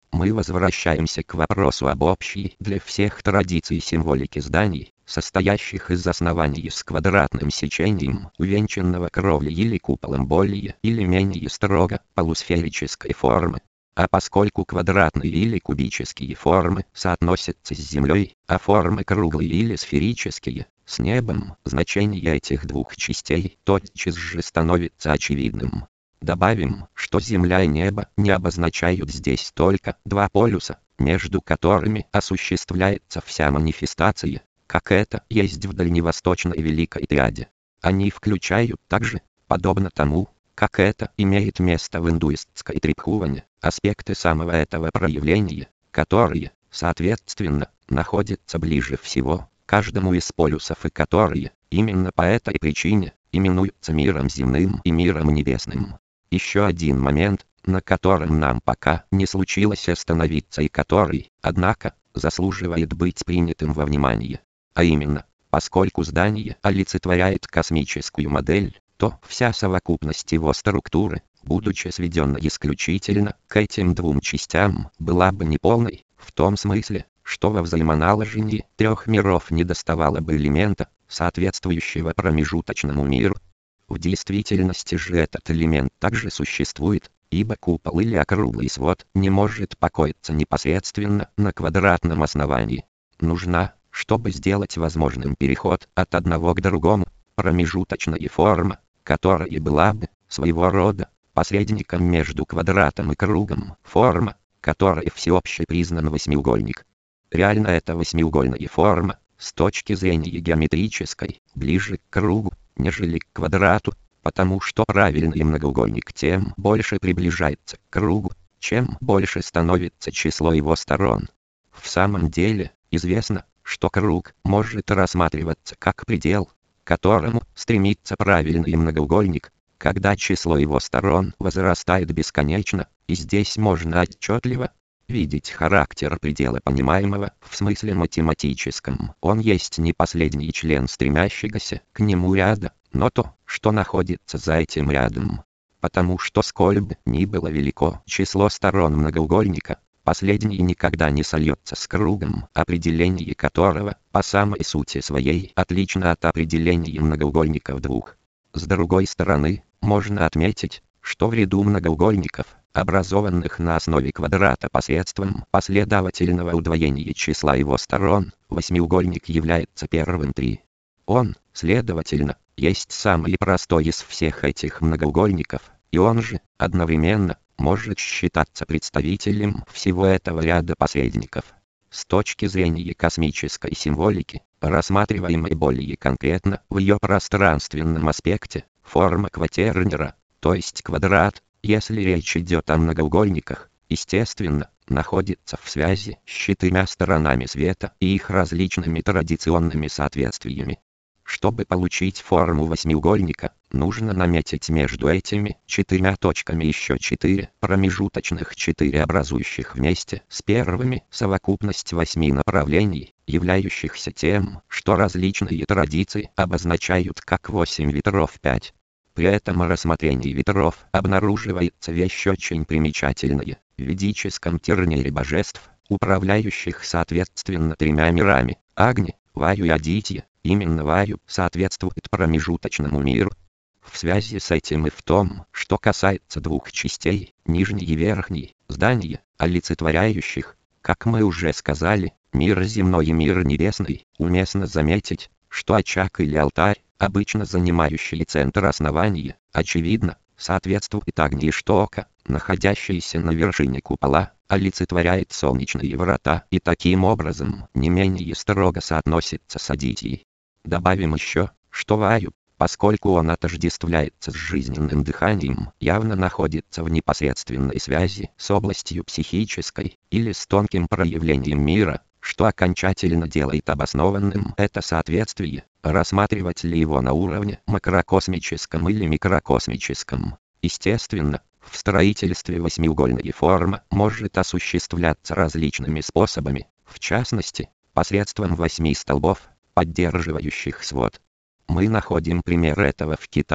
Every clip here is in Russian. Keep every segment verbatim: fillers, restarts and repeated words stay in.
мы возвращаемся к вопросу об общей для всех традиции символики зданий, состоящих из оснований с квадратным сечением, увенчанного кровлей или куполом более или менее строго полусферической формы. А поскольку квадратные или кубические формы соотносятся с землей, а формы круглые или сферические – с небом, значение этих двух частей тотчас же становится очевидным. Добавим, что Земля и небо не обозначают здесь только два полюса, между которыми осуществляется вся манифестация, как это есть в дальневосточной Великой Триаде. Они включают также, подобно тому, как это имеет место в индуистской Трибхуване, аспекты самого этого проявления, которые, соответственно, находятся ближе всего к каждому из полюсов и которые, именно по этой причине, именуются миром земным и миром небесным. Еще один момент, на котором нам пока не случилось остановиться и который, однако, заслуживает быть принятым во внимание. А именно, поскольку здание олицетворяет космическую модель, то вся совокупность его структуры, будучи сведена исключительно к этим двум частям, была бы неполной, в том смысле, что во взаимоналожении трех миров недоставало бы элемента, соответствующего промежуточному миру. В действительности же этот элемент также существует, ибо купол или округлый свод не может покоиться непосредственно на квадратном основании. Нужна, чтобы сделать возможным переход от одного к другому, промежуточная форма, которая была бы, своего рода, посредником между квадратом и кругом, форма, которой всеобще признан восьмиугольник. Реально эта восьмиугольная форма, с точки зрения геометрической, ближе к кругу, нежели к квадрату, потому что правильный многоугольник тем больше приближается к кругу, чем больше становится число его сторон. В самом деле, известно, что круг может рассматриваться как предел, к которому стремится правильный многоугольник, когда число его сторон возрастает бесконечно, и здесь можно отчетливо видеть характер предела понимаемого в смысле математическом. Он есть не последний член стремящегося к нему ряда, но то, что находится за этим рядом. Потому что сколь бы ни было велико число сторон многоугольника, последний никогда не сольется с кругом, определение которого, по самой сути своей, отлично от определения многоугольников двух. С другой стороны, можно отметить, что в ряду многоугольников, образованных на основе квадрата посредством последовательного удвоения числа его сторон, восьмиугольник является первым три. Он, следовательно, есть самый простой из всех этих многоугольников, и он же, одновременно, может считаться представителем всего этого ряда посредников. С точки зрения космической символики, рассматриваемой более конкретно в ее пространственном аспекте, форма кватернера, то есть квадрат, если речь идет о многоугольниках, естественно, находится в связи с четырьмя сторонами света и их различными традиционными соответствиями. Чтобы получить форму восьмиугольника, нужно наметить между этими четырьмя точками еще четыре промежуточных четыре образующих вместе с первыми совокупность восьми направлений, являющихся тем, что различные традиции обозначают как восемь ветров пять. При этом рассмотрении ветров обнаруживается вещь очень примечательная. В ведическом тернире божеств, управляющих соответственно тремя мирами, Агни, Ваю и Адитья, именно Ваю соответствует промежуточному миру. В связи с этим и в том, что касается двух частей, нижней и верхней, здания, олицетворяющих, как мы уже сказали, мир земной и мир небесный, уместно заметить, что очаг или алтарь, обычно занимающий центр основания, очевидно, соответствует Агни Иштока, находящейся на вершине купола, олицетворяет солнечные врата и таким образом не менее строго соотносится с Адитьей. Добавим еще, что Ваю, поскольку он отождествляется с жизненным дыханием, явно находится в непосредственной связи с областью психической или с тонким проявлением мира, что окончательно делает обоснованным это соответствие, рассматривать ли его на уровне макрокосмическом или микрокосмическом. Естественно, в строительстве восьмиугольная форма может осуществляться различными способами, в частности, посредством восьми столбов, поддерживающих свод. Мы находим пример этого в Китае,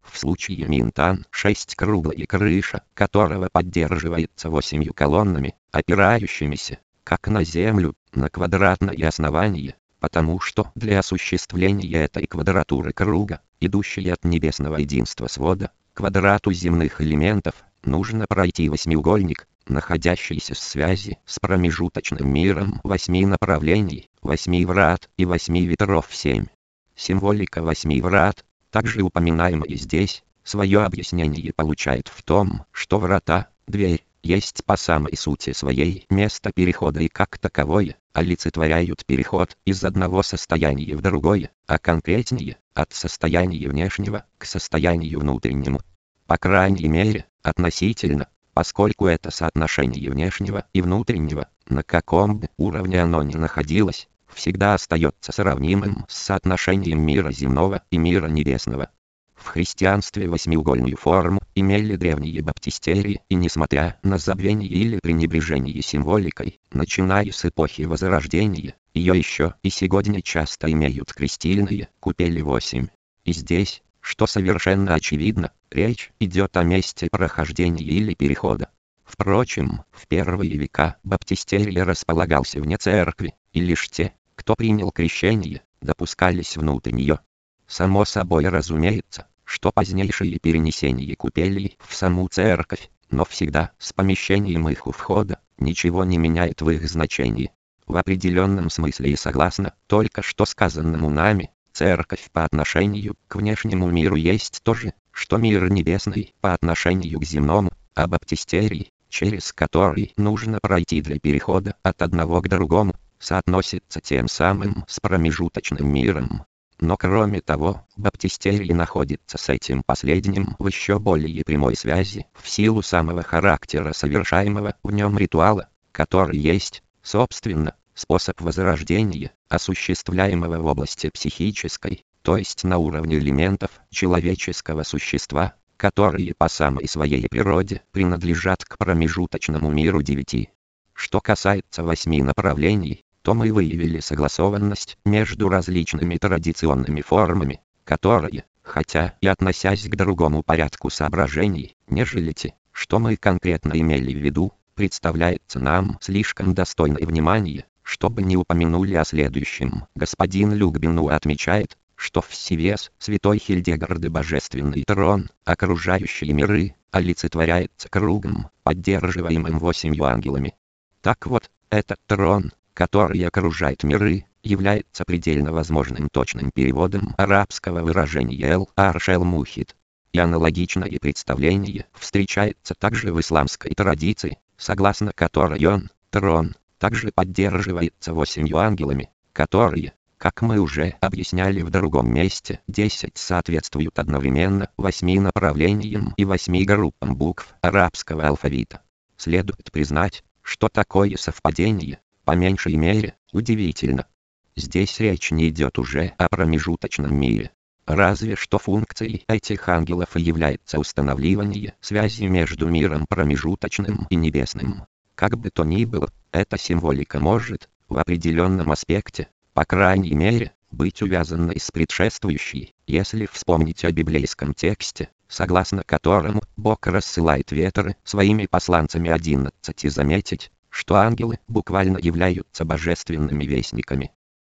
В случае Минтан шесть круглая крыша, которого поддерживается восемью колоннами, опирающимися, как на землю, на квадратное основание, потому что для осуществления этой квадратуры круга, идущей от небесного единства свода, квадрату земных элементов, нужно пройти восьмиугольник, находящийся в связи с промежуточным миром восьми направлений, восьми врат и восьми ветров семь. Символика восьми врат, также упоминаемая здесь, свое объяснение получает в том, что врата, дверь, есть по самой сути своей место перехода и как таковое, олицетворяют переход из одного состояния в другое, а конкретнее, от состояния внешнего к состоянию внутреннему. По крайней мере, относительно, поскольку это соотношение внешнего и внутреннего, на каком бы уровне оно ни находилось, всегда остается сравнимым с соотношением мира земного и мира небесного. В христианстве восьмиугольную форму имели древние баптистерии, и несмотря на забвение или пренебрежение символикой, начиная с эпохи Возрождения, ее еще и сегодня часто имеют крестильные купели восемь. И здесь, что совершенно очевидно, речь идет о месте прохождения или перехода. Впрочем, в первые века баптистерий располагался вне церкви, и лишь те, кто принял крещение, допускались внутрь нее. Само собой разумеется, что позднейшее перенесение купелей в саму церковь, но всегда с помещением их у входа, ничего не меняет в их значении. В определенном смысле и согласно только что сказанному нами, церковь по отношению к внешнему миру есть то же, что мир небесный по отношению к земному, а баптистерий, через который нужно пройти для перехода от одного к другому, соотносится тем самым с промежуточным миром. Но кроме того, баптистерий находится с этим последним в еще более прямой связи в силу самого характера совершаемого в нем ритуала, который есть, собственно, способ возрождения, осуществляемого в области психической, то есть на уровне элементов человеческого существа, которые по самой своей природе принадлежат к промежуточному миру девяти. Что касается восьми направлений, то мы выявили согласованность между различными традиционными формами, которые, хотя и относясь к другому порядку соображений, нежели те, что мы конкретно имели в виду, представляется нам слишком достойной внимания, чтобы не упомянули о следующем. Господин Люкбину отмечает, что всевес святой Хильдегарды божественный трон, окружающие миры, олицетворяется кругом, поддерживаемым восемью ангелами. Так вот, этот трон, который окружает миры, является предельно возможным точным переводом арабского выражения «эл-арш-эл-мухит». И аналогичное представление встречается также в исламской традиции, согласно которой он, трон, также поддерживается восемью ангелами, которые, как мы уже объясняли в другом месте, десять соответствуют одновременно восьми направлениям и восьми группам букв арабского алфавита. Следует признать, что такое совпадение, по меньшей мере, удивительно. Здесь речь не идет уже о промежуточном мире. Разве что функцией этих ангелов и является устанавливание связи между миром промежуточным и небесным. Как бы то ни было, эта символика может, в определенном аспекте, по крайней мере, быть увязанной с предшествующей, если вспомнить о библейском тексте, согласно которому Бог рассылает ветры своими посланцами одиннадцать, и заметить, что ангелы буквально являются божественными вестниками.